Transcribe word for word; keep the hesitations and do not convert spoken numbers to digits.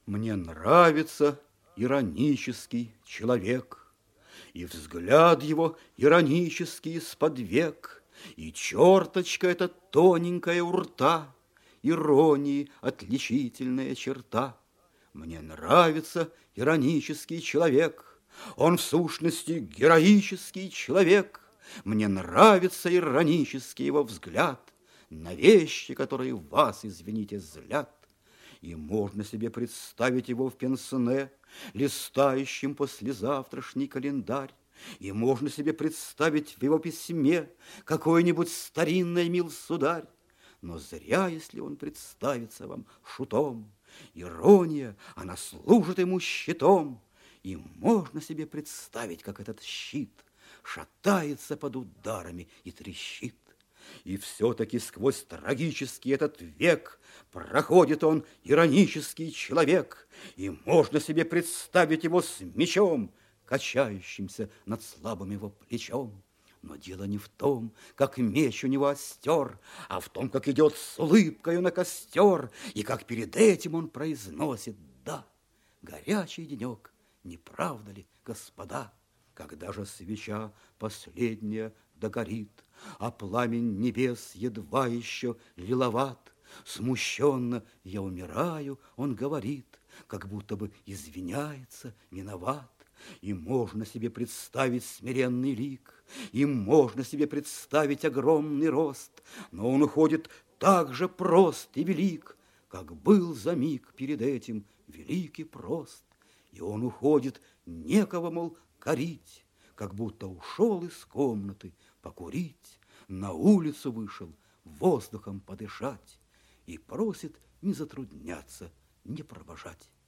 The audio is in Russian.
Мне нравится иронический человек, и взгляд его иронический из-под век, и черточка эта тоненькая у рта, иронии отличительная черта. Мне нравится иронический человек, он в сущности героический человек. Мне нравится иронический его взгляд на вещи, которые вас, извините, злят. И можно себе представить его в пенсне, листающим послезавтрашний календарь. И можно себе представить в его письме какой-нибудь старинный мил сударь. Но зря, если он представится вам шутом. Ирония, она служит ему щитом. И можно себе представить, как этот щит шатается под ударами и трещит. И все-таки сквозь трагический этот век проходит он, иронический человек, и можно себе представить его с мечом, качающимся над слабым его плечом. Но дело не в том, как меч у него остер, а в том, как идет с улыбкою на костер, и как перед этим он произносит «да». Горячий денек, не правда ли, господа? Когда же свеча последняя догорит, а пламень небес едва еще лиловат, смущенно я умираю, он говорит, как будто бы извиняется, виноват. И можно себе представить смиренный лик, и можно себе представить огромный рост, но он уходит так же прост и велик, как был за миг перед этим велик и прост. И он уходит, некого, мол, корить, как будто ушел из комнаты покурить, на улицу вышел воздухом подышать и просит не затрудняться, не провожать.